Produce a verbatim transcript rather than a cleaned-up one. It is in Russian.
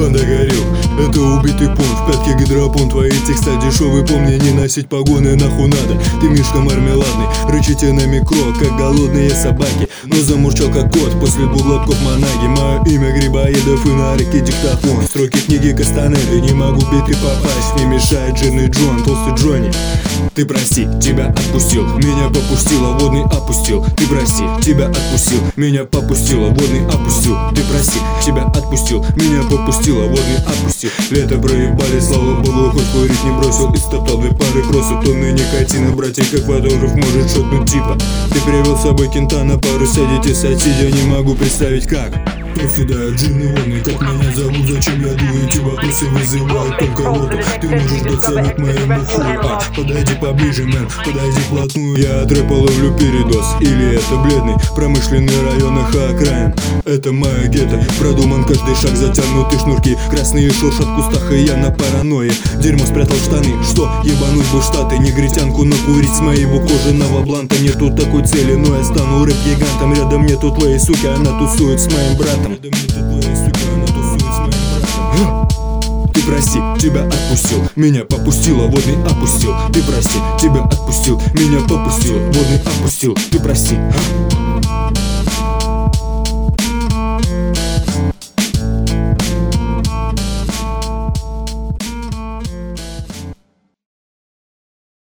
Банда горил, это убитый понт. В пятке гидропон, твои текста дешевый. Помни, не носить погоны, нахуй надо. Ты мишка мармеладный, рычите на микро, как голодные собаки. Но замурчал как кот после двух глотков Манаги. Мое имя Грибоедов и на реке диктофон. Строки книги Кастанеды, не могу биты попасть. Не мешает жирный Джон, толстый Джонни. Ты прости, тебя отпустил, меня попустило, водный опустил. Ты прости, тебя отпустил, меня попустило, водный опустил. Ты прости, тебя отпустил, меня попустило, водный опустил. Лето проебали, слава богу, хоть курить не бросил. И стоптал две пары кроссов, тонны никотина. Братья, как фотограф, может шотнуть типа. Ты привел с собой кента на пару, сядете соседи, не могу представить как. Кто съедает джин и водный, как меня зовут, зачем я дую, эти вопросы вызывают только роту. Ты можешь дать совет моему хую, а подойди поближе, мэн, подойди вплотную. Я от рэпа ловлю передоз, или это бледный промышленный район их окраин. Это моя гетто, продуман каждый шаг, затянуты шнурки, красные шуршат в кустах, и я на паранойе. Дерьмо спрятал в штаны, что ебануть бы в Штаты, негритянку накурить с моего кожаного бланта. Нету такой цели, но я стану рэп-гигантом. Рядом нету твоей суки, она тусует с моим братом. Рядом нету твоей суки, она тусует с моим братом. Ты прости, тебя отпустил, меня попустило, водный опустил. Ты прости, тебя отпустил, меня попустил, водный опустил. Ты прости.